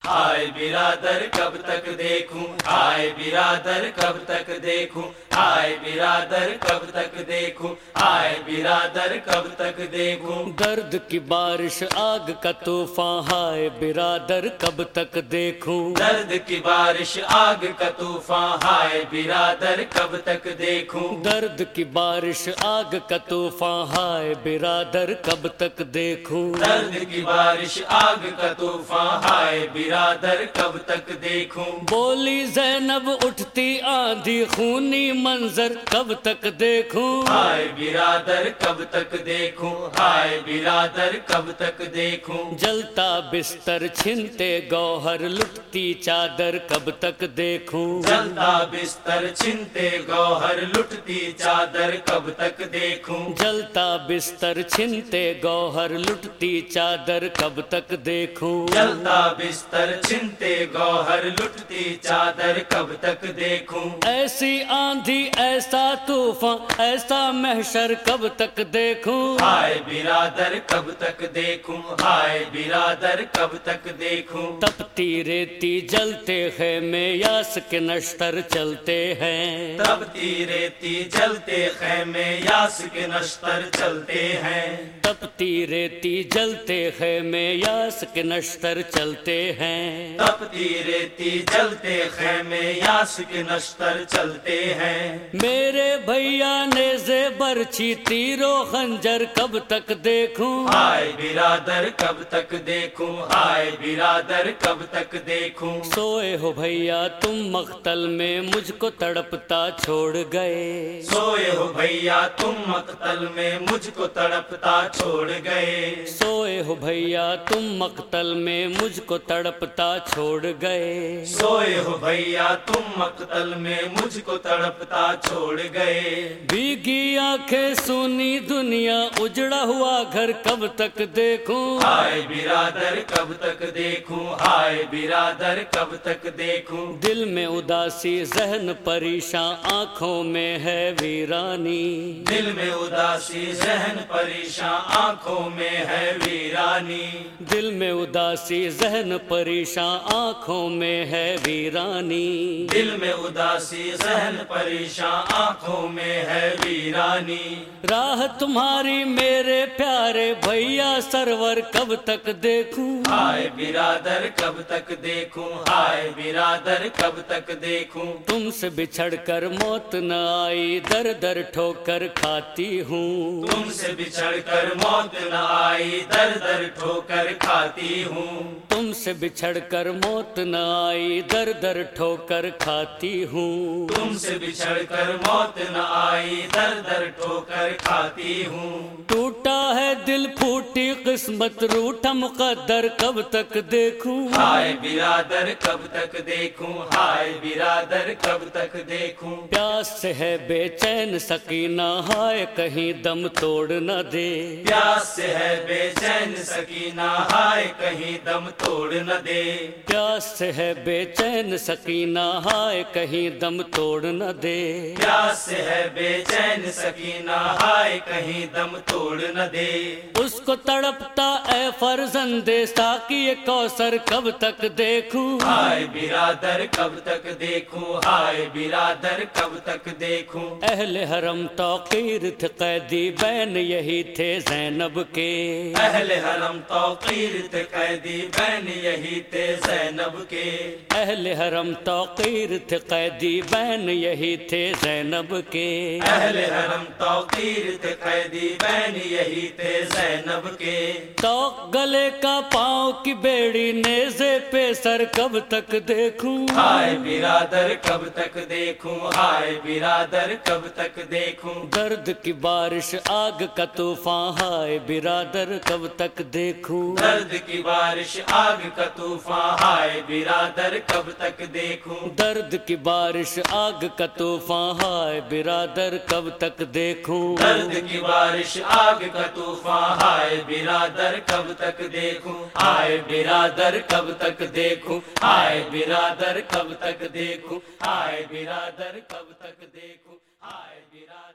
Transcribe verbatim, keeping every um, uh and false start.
हाय बिरादर कब तक देखूं, हाय बिरादर कब तक देखूं, हाय बिरादर कब तक देखूं, हाय बिरादर कब तक देखूं। दर्द की बारिश आग का तूफान, हाय बिरादर कब तक देखूं। दर्द की बारिश आग का तूफान, हाय बिरादर कब तक देखूं। दर्द की बारिश आग का तूफान, हाय बिरादर कब तक देखूं। दर्द की बारिश आग का तूफान, हाय बिरादर कब तक देखूं। बोली ज़ैनब उठती आंधी, खूनी मंजर कब तक देखूं। हाय बिरादर कब तक देखूं, हाय बिरादर कब तक देखूं। जलता बिस्तर छिनते गौहर, लुटती चादर कब तक देखूं। जलता बिस्तर छिनते गौहर, लुटती चादर कब तक देखूं। जलता बिस्तर छिनते गौहर, लुटती चादर कब तक देखूं। जलता बिस्तर छिनते गौहर, लुटती चादर कब तक देखूं। ऐसी आंधी ऐसा तूफान ऐसा महशर कब तक देखूं। हाय बिरादर कब तक देखूं, हाय बिरादर कब तक देखूं। तपती रेती जलते खेमे, यास के नश्तर चलते हैं। तपती रेती जलते खेमे, यास के नश्तर चलते हैं। तपती रेती जलते खेमे, यास के नश्तर चलते हैं। तपती रेती जलते खेमे, यास के नश्तर चलते हैं। मेरे भैया नेज़े बरछी तीरो खंजर कब तक देखूं। हाय बिरादर कब तक देखूं, हाय बिरादर कब तक देखूं। सोए हो भैया तुम मख्तल में, मुझको तड़पता छोड़ गए। सोए हो भैया तुम मख्तल में, मुझको तड़पता छोड़ गए। सोए हो भैया तुम मख्तल में, मुझको तड़पता छोड़ गए। सोए हो भैया तुम मख्तल में, मुझको तड़पता छोड़ गए। भीगी आंखें सुनी दुनिया, उजड़ा हुआ घर कब तक देखूं। हाय बिरादर कब तक देखूं, हाय बिरादर कब तक देखूं। दिल में उदासी जहन परेशान, आंखों में है वीरानी। दिल में उदासी जहन परेशान, आंखों में है वीरानी। दिल में उदासी जहन परेशान, आंखों में है वीरानी। दिल में उदासी जहन परेशान, आंखों में है वीरानी। राह तुम्हारी मेरे प्यारे भैया सरवर कब तक देखूं। हाय बिरादर कब तक देखूं, हाय बिरादर कब तक देखूं। तुमसे बिछड़कर मौत न आई, दर दर ठोकर खाती हूँ। तुमसे बिछड़कर मौत न आई, दर दर ठोकर खाती हूँ। तुमसे बिछड़कर मौत न आई, दर दर ठोकर खाती हूँ। तुमसे बिछड़कर मौत न आई, दर दर ठोकर खाती हूँ। टूटा है दिल फूटी किस्मत, रूठा मुकद्दर कब तक देखूं। हाय बिरादर कब तक देखूं, हाय बिरादर कब तक देखूं। प्यास से है बेचैन सकीना, हाय कहीं दम तोड़ न दे। प्यास से है बेचैन सकीना, हाय कहीं दम तोड़ न दे। प्यास से है बेचैन सकीना, हाय कहीं दम तोड़ न दे। प्यास से है बेचैन सकीना, हाय कहीं दम तोड़ न दे। उसको तड़पता ए फर्जंदे, साकी ये कौसर कब तक देखूं। हाय बिरादर कब तक देखूं, हाय बिरादर कब तक देखूं। अहले हरम तौकीर थे कैदी, बैन यही थे ज़ैनब के। अहले हरम तौकीर थे कैदी, बैन यही थे ज़ैनब के। अहले हरम तौकीर थे कैदी, बैन यही थे ज़ैनब के। अहले हरम तौकीर थे कैदी, बैन यही थे ज़ैनब के। तो गले का पाँव की बेड़ी, नेज़े पे सर कब तक देखूं। हाय बिरादर कब तक देखूं, हाय बिरादर कब तक देखूं। दर्द की बारिश आग का तूफान, हाय बिरादर कब तक देखूं। दर्द की बारिश आग का तूफान, हाय बिरादर कब तक देखूं। दर्द की बारिश आग का तूफान, हाय बिरादर कब तक देखूं। दर्द की बारिश आग का तूफान, हाय बिरादर कब तक देखूं। हाय बिरादर कब तक देखूं, हाय बिरादर कब तक देखूं। हाय बिरादर कब तक देखूं, हाय बिरादर